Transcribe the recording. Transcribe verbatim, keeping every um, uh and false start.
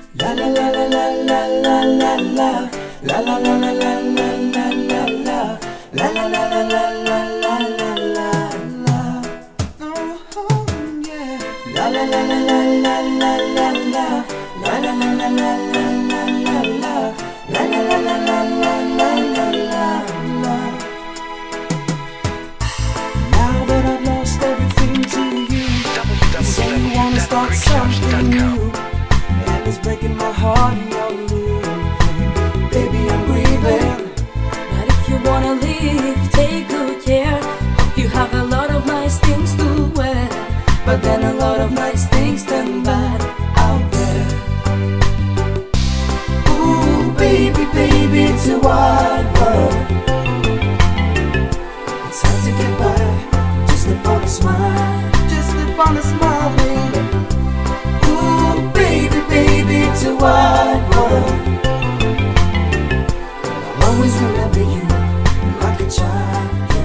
La la la la la la la la la. La la la la la la la la la. La la la la la la la la la la. Oh yeah. La la la la la la la la la. La la la la la la la la la. La la la la la la la la la la. Now that I've lost everything to you, you say you wanna start something new, and it's breaking my heart you're leaving. Baby, I'm grieving. But if you wanna leave, take good care. Hope you have a lot of nice things to wear, But then a lot of nice things turn bad out there. Ooh, baby, baby, it's a wide world. It's hard to get by, just upon a smile, just upon a smile, baby. Ooh, baby, baby, it's a wide world. But I'll always remember you like a child.